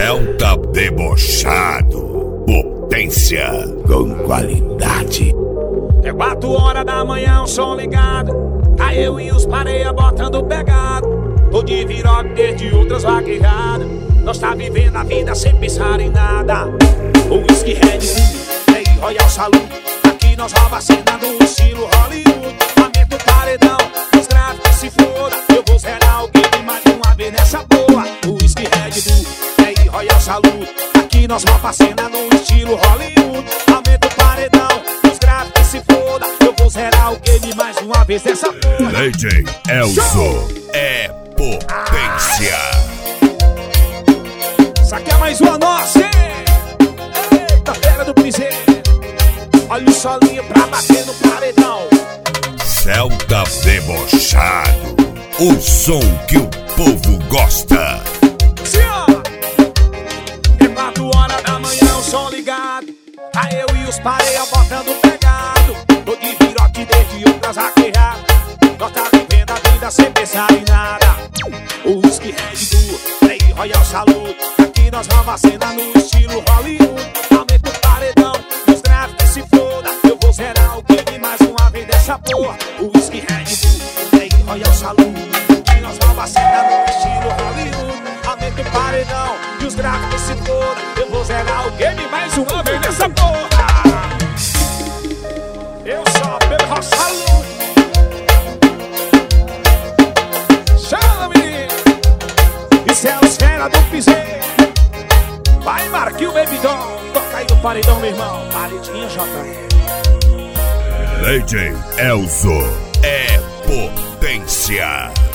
Celta debochado, potência com qualidade. É 4 horas da manhã, o som ligado. Tá eu e os pareia botando pegado. Tô de viroque desde outras vaquejadas. Nós tá vivendo a vida sem pensar em nada. O whisky Red Bull, Rei Royal Salute. Aqui nós rouba a cena no estilo Hollywood. Aumenta o paredão, os gráficos se foda. Eu vou zerar o game mais uma vez nessa boa. O whisky Red Bull, Rei Royal Salute. Aqui nós rouba a cena no estilo Hollywood. Aumenta o paredão, os gráficos se foda. Eu vou zerar o game mais uma vez nessa porra. DJ Elzo é potência. Isso aqui é mais uma nossa, hein? Eita, fera do piseiro. Olha o solinho pra bater no paredão. Celta debochado, o som que o povo gosta. Sim, ó. É 4 horas da manhã, o som ligado. Tá eu e os pareia botando pegado. Tô de viroque desde outras vaquejadas. Nós tá vivendo a vida sem pensar em nada. O whisky Red Bull, Rei Royal Salute. Aqui nós vamos a cena no estilo Hollywood. Aumenta o paredão, os gráficos se foda. Eu vou zerar o game mais uma vez dessa porra. O whisky Red Bull, Rei Royal Salute. Aqui nós vamos a cena no estilo Hollywood. Aumenta o paredão e os gráficos se foda. Eu vou zerar o game mais uma vez dessa porra. Eu sou pelo Royal Salute. Chama, menino. Isso é os fera do piseiro. Vai, Marquinhos, Baby Doll. Toca aí no paredão, meu irmão. Paredinha, JR. DJ Elzo é potência.